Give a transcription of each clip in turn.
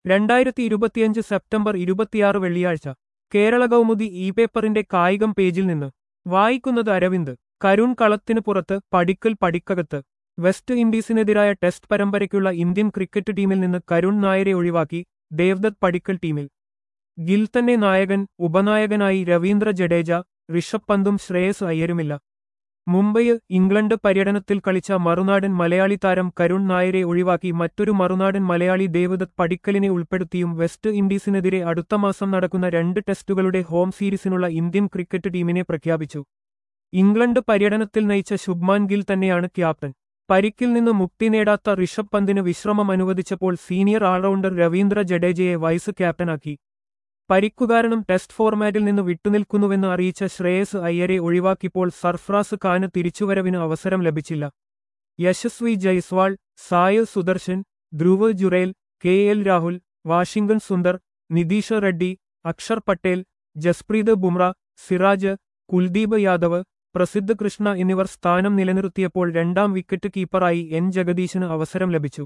2025 September 26 വെള്ളിയാഴ്ച കേരള കൗമുദി പേപ്പറിന്റെ കായികം പേജിൽ നിന്ന് വായിക്കുന്നത് അരവിന്ദ്. കരുൺ കളത്തിനു പുറത്ത്, പടിക്കൽ പടിക്കകത്ത്. വെസ്റ്റ് ഇൻഡീസിനെതിരായ ടെസ്റ്റ് പരമ്പരയ്ക്കുള്ള ഇന്ത്യൻ ക്രിക്കറ്റ് ടീമിൽ നിന്ന് കരുൺ നായരെ ഒഴിവാക്കി. ദേവ്ദത്ത് പടിക്കൽ ടീമിൽ. ഗിൽ തന്നെ നായകൻ. ഉപനായകനായി രവീന്ദ്ര ജഡേജ, ഋഷഭ് പന്തും ശ്രേയസ് അയ്യരുമില്ല. മുംബൈ ഇംഗ്ലണ്ട് പര്യടനത്തിൽ കളിച്ച മറുനാടൻ മലയാളി താരം കരുൺ നായരെ ഒഴിവാക്കി മറ്റൊരു മറുനാടൻ മലയാളി ദേവദത്ത് പടിക്കലിനെ ഉൾപ്പെടുത്തിയും വെസ്റ്റ് ഇൻഡീസിനെതിരെ അടുത്ത മാസം നടക്കുന്ന 2 ടെസ്റ്റുകളുടെ ഹോം സീരീസിനുള്ള ഇന്ത്യൻ ക്രിക്കറ്റ് ടീമിനെ പ്രഖ്യാപിച്ചു. ഇംഗ്ലണ്ട് പര്യടനത്തിൽ നയിച്ച ശുഭ്മാൻ ഗിൽ തന്നെയാണ് ക്യാപ്റ്റൻ. പരിക്കിൽ നിന്ന് മുക്തി നേടാത്ത ഋഷഭ് പന്തിന് വിശ്രമം അനുവദിച്ചപ്പോൾ സീനിയർ ഓൾറൗണ്ടർ രവീന്ദ്ര ജഡേജയെ വൈസ് ക്യാപ്റ്റനാക്കി. പരിക്കുകാരണം ടെസ്റ്റ് ഫോർമാറ്റിൽ നിന്ന് വിട്ടുനിൽക്കുന്നുവെന്ന് അറിയിച്ച ശ്രേയസ് അയ്യരെ ഒഴിവാക്കിയപ്പോൾ സർഫ്രാസ് ഖാന് തിരിച്ചുവരവിന് അവസരം ലഭിച്ചില്ല. യശസ്വി ജയ്സ്വാൾ, സായ് സുദർശൻ, ധ്രുവ് ജുറേൽ, KL രാഹുൽ, വാഷിംഗ്ടൺ സുന്ദർ, നിതീഷ് റെഡ്ഡി, അക്ഷർ പട്ടേൽ, ജസ്പ്രീത് ബുംറ, സിറാജ്, കുൽദീപ് യാദവ്, പ്രസിദ്ധ് കൃഷ്ണ എന്നിവർ സ്ഥാനം നിലനിർത്തിയപ്പോൾ 2ാം വിക്കറ്റ് കീപ്പറായി N ജഗദീശന് അവസരം ലഭിച്ചു.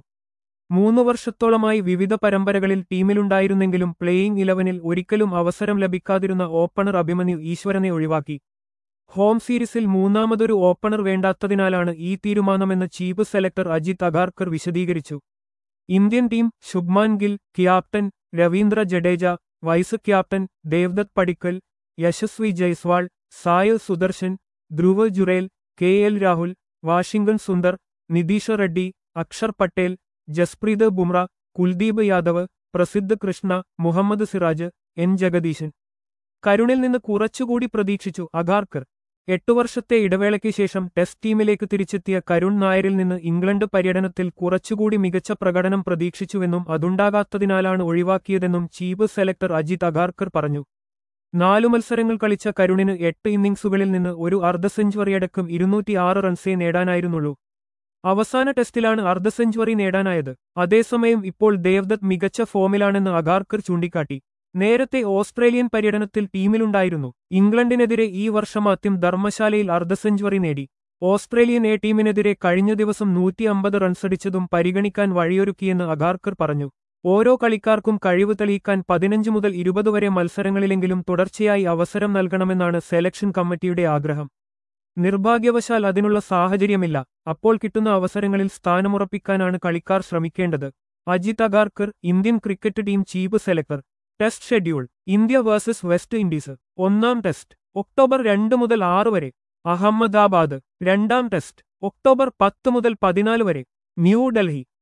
3 വർഷത്തോളമായി വിവിധ പരമ്പരകളിൽ ടീമിലുണ്ടായിരുന്നെങ്കിലും പ്ലേയിംഗ് 11-ൽ ഒരിക്കലും അവസരം ലഭിക്കാതിരുന്ന ഓപ്പണർ അഭിമന്യു ഈശ്വരനെ ഒഴിവാക്കി. ഹോം സീരീസിൽ മൂന്നാമതൊരു ഓപ്പണർ വേണ്ടാത്തതിനാലാണ് ഈ തീരുമാനമെന്ന് ചീഫ് സെലക്ടർ അജിത് അഗാർക്കർ വിശദീകരിച്ചു. Indian team: Shubman Gill captain, Ravindra Jadeja vice captain, Devdutt Padikkal, Yashasvi Jaiswal, Sai Sudharsan, Dhruv Jurel, KL Rahul, Washington Sundar, Nitish Reddy, Akshar Patel, Jasprit Bumrah, Kuldeep Yadav, Prasidh Krishna, Mohammed Siraj, N Jagadeesan. കരുണിൽ നിന്ന് കുറച്ചുകൂടി പ്രതീക്ഷിച്ചു അഗാർക്കർ. 8 വർഷത്തെ ഇടവേളയ്ക്ക് ശേഷം ടെസ്റ്റ് ടീമിലേക്ക് തിരിച്ചെത്തിയ കരുൺ നായരിൽ നിന്ന് ഇംഗ്ലണ്ട് പര്യടനത്തിൽ കുറച്ചുകൂടി മികച്ച പ്രകടനം പ്രതീക്ഷിച്ചുവെന്നും അതുണ്ടാകാത്തതിനാലാണ് ഒഴിവാക്കിയതെന്നും ചീഫ് സെലക്ടർ അജിത് അഗാർക്കർ പറഞ്ഞു. 4 മത്സരങ്ങൾ കളിച്ച കരുണിന് 8 ഇന്നിംഗ്സുകളിൽ നിന്ന് ഒരു അർദ്ധ സെഞ്ചുറിയടക്കം 206 റൺസേ നേടാനായിരുന്നുള്ളൂ. അവസാന ടെസ്റ്റിലാണ് അർദ്ധ സെഞ്ചുറി നേടാനായത്. അതേസമയം ഇപ്പോൾ ദേവദത്ത് മികച്ച ഫോമിലാണെന്ന് അഗാർക്കർ ചൂണ്ടിക്കാട്ടി. നേരത്തെ ഓസ്ട്രേലിയൻ പര്യടനത്തിൽ ടീമിലുണ്ടായിരുന്നു. ഇംഗ്ലണ്ടിനെതിരെ ഈ വർഷമാദ്യം ധർമ്മശാലയിൽ അർദ്ധ സെഞ്ചുറി നേടി. ഓസ്ട്രേലിയൻ ടീമിനെതിരെ കഴിഞ്ഞ ദിവസം 150 റൺസടിച്ചതും പരിഗണിക്കാൻ വഴിയൊരുക്കിയെന്ന് അഗാർക്കർ പറഞ്ഞു. ഓരോ കളിക്കാർക്കും കഴിവ് തെളിയിക്കാൻ 15 മുതൽ 20 വരെ മത്സരങ്ങളിലെങ്കിലും തുടർച്ചയായി അവസരം നൽകണമെന്നാണ് സെലക്ഷൻ കമ്മിറ്റിയുടെ ആഗ്രഹം. നിർഭാഗ്യവശാൽ അതിനുള്ള സാഹചര്യമില്ല. അപ്പോൾ കിട്ടുന്ന അവസരങ്ങളിൽ സ്ഥാനമുറപ്പിക്കാനാണ് കളിക്കാർ ശ്രമിക്കേണ്ടത്. Ajit Agarkar, Indian cricket team chief selector. Test schedule: India versus West Indies. 1ാം ടെസ്റ്റ് ഒക്ടോബർ 2 മുതൽ 6 വരെ അഹമ്മദാബാദ്. 2ാം ടെസ്റ്റ് ഒക്ടോബർ 10 മുതൽ 14 വരെ ന്യൂഡൽഹി.